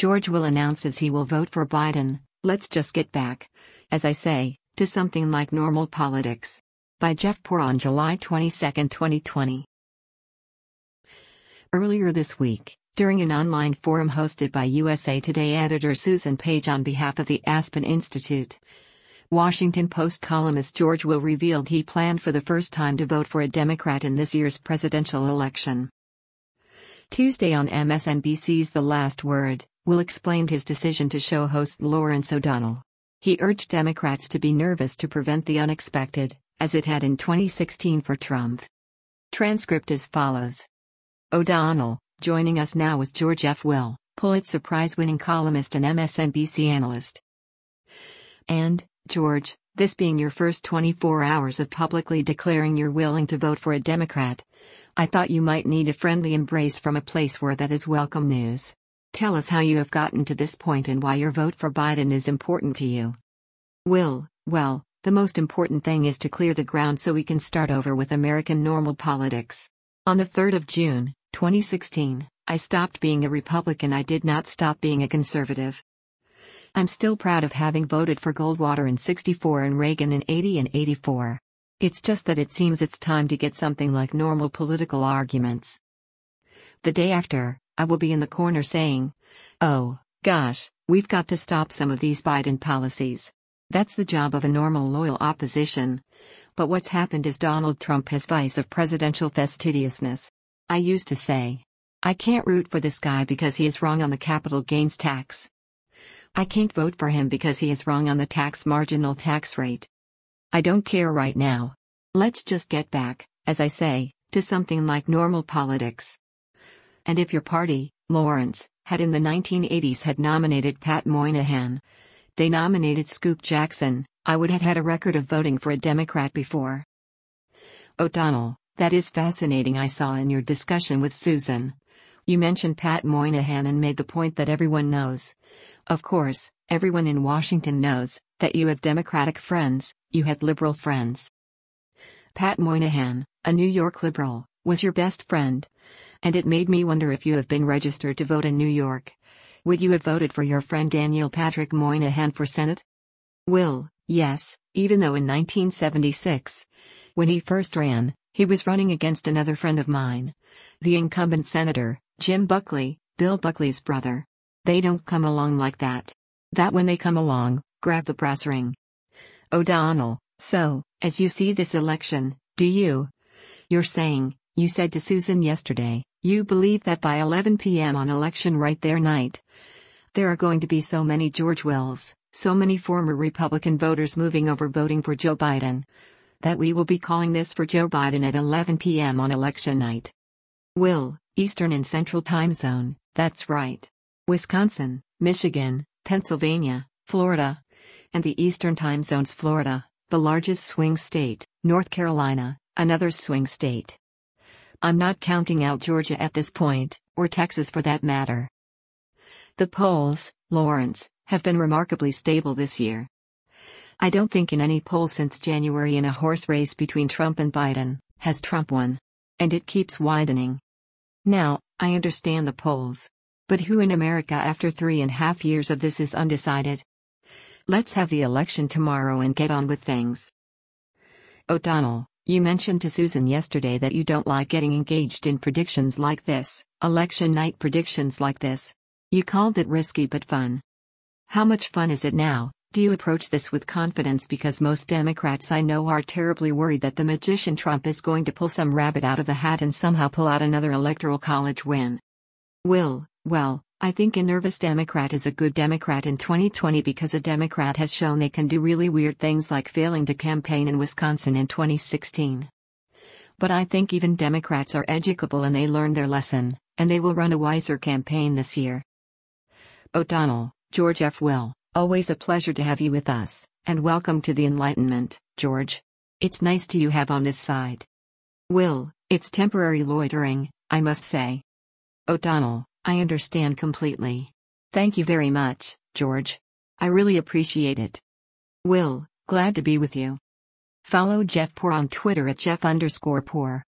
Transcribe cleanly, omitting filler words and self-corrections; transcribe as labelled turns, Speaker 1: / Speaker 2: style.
Speaker 1: George Will announces he will vote for Biden. Let's just get back, as I say, to something like normal politics. By Jeff Poor on July 22, 2020. Earlier this week, during an online forum hosted by USA Today editor Susan Page on behalf of the Aspen Institute, Washington Post columnist George Will revealed he planned for the first time to vote for a Democrat in this year's presidential election. Tuesday on MSNBC's The Last Word, Will explained his decision to show host Lawrence O'Donnell. He urged Democrats to be nervous to prevent the unexpected, as it had in 2016 for Trump. Transcript as follows. O'Donnell, joining us now is George F. Will, Pulitzer Prize-winning columnist and MSNBC analyst. And, George, this being your first 24 hours of publicly declaring you're willing to vote for a Democrat, I thought you might need a friendly embrace from a place where that is welcome news. Tell us how you have gotten to this point and why your vote for Biden is important to you. Will, well, the most important thing is to clear the ground so we can start over with American normal politics. On the 3rd of June, 2016, I stopped being a Republican. I did not stop being a conservative. I'm still proud of having voted for Goldwater in '64 and Reagan in '80 and '84. It's just that it seems it's time to get something like normal political arguments. The day after, I will be in the corner saying, oh, gosh, we've got to stop some of these Biden policies. That's the job of a normal loyal opposition. But what's happened is Donald Trump has vice of presidential fastidiousness. I used to say, I can't root for this guy because he is wrong on the capital gains tax. I can't vote for him because he is wrong on the marginal tax rate. I don't care right now. Let's just get back, as I say, to something like normal politics. And if your party, Lawrence, had in the 1980s had nominated Pat Moynihan, they nominated Scoop Jackson, I would have had a record of voting for a Democrat before. O'Donnell, that is fascinating. I saw in your discussion with Susan. You mentioned Pat Moynihan and made the point that everyone knows. Of course, everyone in Washington knows that you have Democratic friends, you had liberal friends. Pat Moynihan, a New York liberal, was your best friend. And it made me wonder if you have been registered to vote in New York. Would you have voted for your friend Daniel Patrick Moynihan for Senate? Will, yes, even though in 1976, when he first ran, he was running against another friend of mine, the incumbent senator, Jim Buckley, Bill Buckley's brother. They don't come along like that. That when they come along, grab the brass ring. O'Donnell, so, as you see this election, do you? You're saying, you said to Susan yesterday, you believe that by 11 p.m. on election right there night, there are going to be so many George Wills, so many former Republican voters moving over voting for Joe Biden, that we will be calling this for Joe Biden at 11 p.m. on election night. Will, Eastern and Central Time Zone, that's right. Wisconsin, Michigan, Pennsylvania, Florida, and the Eastern Time Zone's Florida, the largest swing state, North Carolina, another swing state. I'm not counting out Georgia at this point, or Texas for that matter. The polls, Lawrence, have been remarkably stable this year. I don't think in any poll since January in a horse race between Trump and Biden, has Trump won. And it keeps widening. Now, I understand the polls. But who in America after 3.5 years of this is undecided? Let's have the election tomorrow and get on with things. O'Donnell, you mentioned to Susan yesterday that you don't like getting engaged in predictions like this, election night predictions like this. You called it risky but fun. How much fun is it now? Do you approach this with confidence? Because most Democrats I know are terribly worried that the magician Trump is going to pull some rabbit out of the hat and somehow pull out another electoral college win. Will, well, I think a nervous Democrat is a good Democrat in 2020 because a Democrat has shown they can do really weird things like failing to campaign in Wisconsin in 2016. But I think even Democrats are educable and they learned their lesson, and they will run a wiser campaign this year. O'Donnell, George F. Will, always a pleasure to have you with us, and welcome to the Enlightenment, George. It's nice to have on this side. Will, it's temporary loitering, I must say. O'Donnell, I understand completely. Thank you very much, George. I really appreciate it. Will, glad to be with you. Follow Jeff Poor on Twitter at Jeff_Poor.